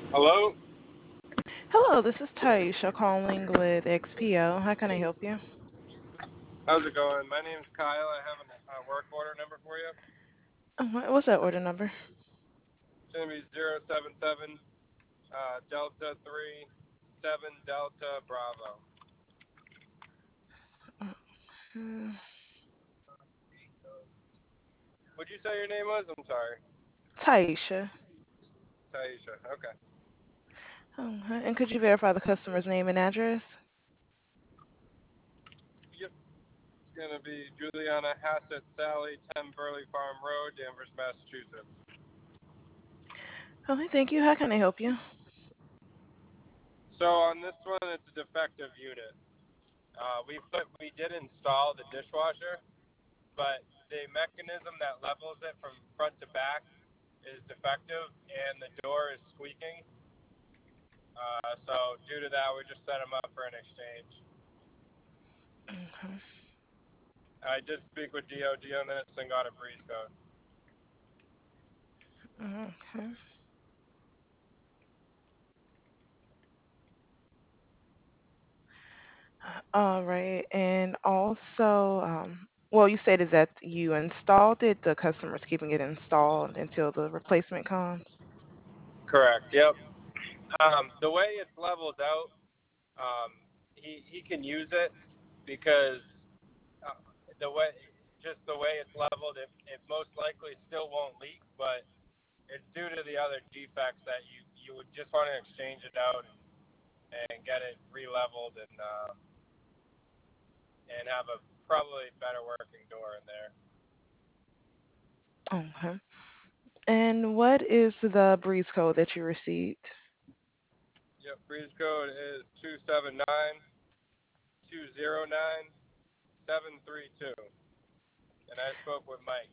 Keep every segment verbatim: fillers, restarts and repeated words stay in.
Hello? Hello, this is Taisha calling with X P O. How can I help you? How's it going? My name's Kyle. I have a work order number for you. Oh, what- What's that order number? It's going to be zero seven seven uh, Delta three seven Delta Bravo. Hmm, Would you say your name was? I'm sorry. Taisha. Taisha. Okay. Okay. And could you verify the customer's name and address? Yep. It's going to be Juliana Hassett Sally, ten Burley Farm Road, Danvers, Massachusetts. Okay, thank you. How can I help you? So on this one, it's a defective unit. Uh, we put we did install the dishwasher, but the mechanism that levels it from front to back is defective, and the door is squeaking. Uh, so due to that, we just set them up for an exchange. Okay. I did speak with D O D on this and got a breeze code. Okay. All right. And also, um, well, you stated that you installed it. The customer's keeping it installed until the replacement comes. Correct. Yep. Um, the way it's leveled out, um, he he can use it because uh, the way just the way it's leveled, it, it most likely still won't leak, but it's due to the other defects that you you would just want to exchange it out and, and get it re-leveled and uh, and have a probably better working door in there. Okay. And what is the breeze code that you received? Yep, breeze code is two seven nine two zero nine seven three two, and I spoke with Mike.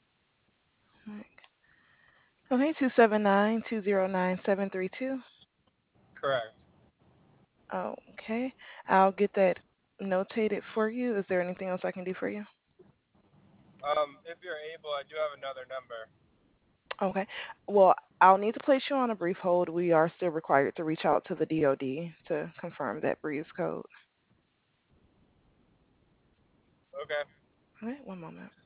Okay, two seven nine two zero nine seven three two. Correct. Okay, I'll get that notated for you. Is there anything else I can do for you? Um, if you're able, I do have another number. Okay, well, I'll need to place you on a brief hold. We are still required to reach out to the D O D to confirm that breeze code. Okay. All right, one moment.